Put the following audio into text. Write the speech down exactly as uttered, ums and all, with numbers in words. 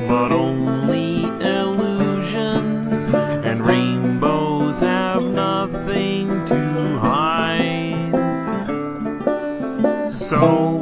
but only illusions, and rainbows have nothing to hide. So